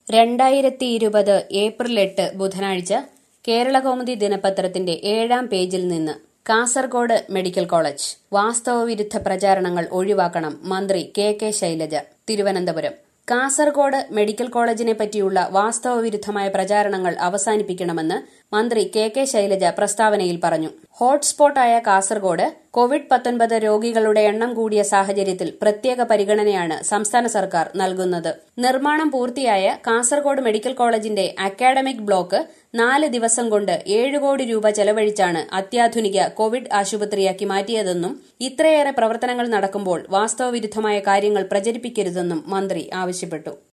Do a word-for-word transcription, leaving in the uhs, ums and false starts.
രണ്ടായിരത്തി ഇരുപത് ഏപ്രിൽ എട്ട് ബുധനാഴ്ച കേരളകൗമുദി ദിനപത്രത്തിന്റെ ഏഴാം പേജിൽ നിന്ന് കാസർഗോഡ് മെഡിക്കൽ കോളേജ് വാസ്തവവിരുദ്ധ പ്രചാരണങ്ങൾ ഒഴിവാക്കണം മന്ത്രി K K Shailaja. Thiruvananthapuram Kasaragod medical കോളേജിനെ പറ്റിയുള്ള വാസ്തവവിരുദ്ധമായ പ്രചാരണങ്ങൾ അവസാനിപ്പിക്കണമെന്ന് മന്ത്രി കെ കെ ശൈലജ പ്രസ്താവനയിൽ പറഞ്ഞു. ഹോട്ട്സ്പോട്ടായ കാസർഗോഡ് കോവിഡ് പത്തൊൻപത് രോഗികളുടെ എണ്ണം കൂടിയ സാഹചര്യത്തിൽ പ്രത്യേക പരിഗണനയാണ് സംസ്ഥാന സർക്കാർ നൽകുന്നത്. നിർമ്മാണം പൂർത്തിയായ കാസർഗോഡ് മെഡിക്കൽ കോളേജിന്റെ അക്കാഡമിക് ബ്ലോക്ക് നാല് ദിവസം കൊണ്ട് ഏഴ് കോടി രൂപ ചെലവഴിച്ചാണ് അത്യാധുനിക കോവിഡ് ആശുപത്രിയാക്കി മാറ്റിയതെന്നും ഇത്രയേറെ പ്രവർത്തനങ്ങൾ നടക്കുമ്പോൾ വാസ്തവവിരുദ്ധമായ കാര്യങ്ങൾ പ്രചരിപ്പിക്കരുതെന്നും മന്ത്രി ആവശ്യപ്പെട്ടു.